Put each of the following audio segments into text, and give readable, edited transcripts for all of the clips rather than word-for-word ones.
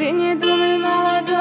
Ты не думай, молодой,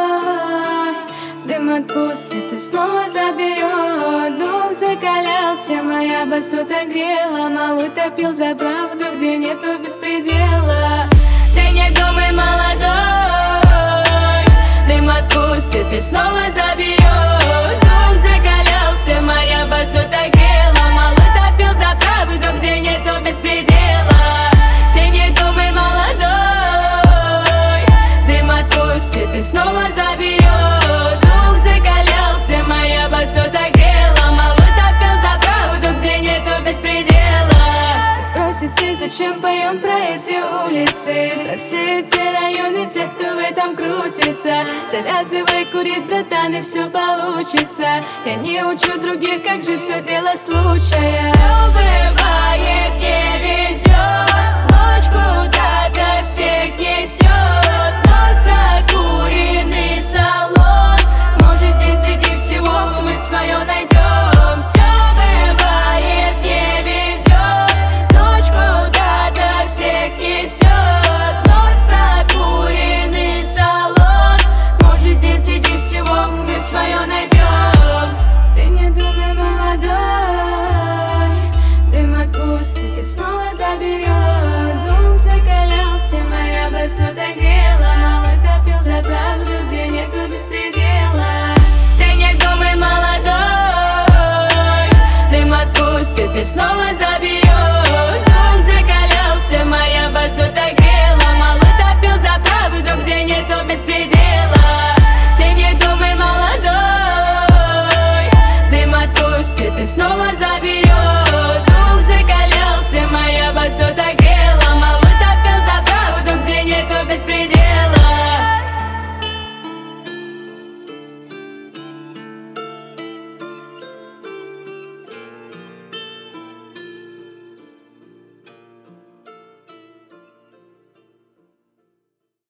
дым отпустит и снова заберет. Дух закалялся, моя басута грела, малой топил за правду, где нету беспредела. Ты не думай, молодой, дым отпустит и снова заберет. Дух закалялся, моя басута грела, малой топил за правду, где нету беспредела. Ты не думай, молодой, дым отпустит и снова заберет. Дух закалялся, моя басута грела, малой топил за правду, где нету беспредела. Вы спросите, зачем поем про эти улицы, про все эти районы, тех, кто в этом крутится. Завязывай курить, братан, и все получится. Я не учу других, как жить, все дело случая. Все бывает, не везет, ночь куда-то всех несет. Вновь прокуренный салон, может, здесь среди всего мы свое найдем. Все бывает, не везет, ночь куда-то всех несет. Вновь прокуренный салон, может, здесь среди всего мы свое найдем. Ты не думай, молодой, дым отпустит и снова заберет. Дух закалялся, моя басута грела, малой топил за правду, где нету беспредела. Ты не думай, молодой, дым отпустит и снова заберет. Дух закалялся, моя басута грела, малой топил за правду, где нету беспредела. Ты не думай, молодой, дым отпустит и снова заберет. Дух закалялся, моя басута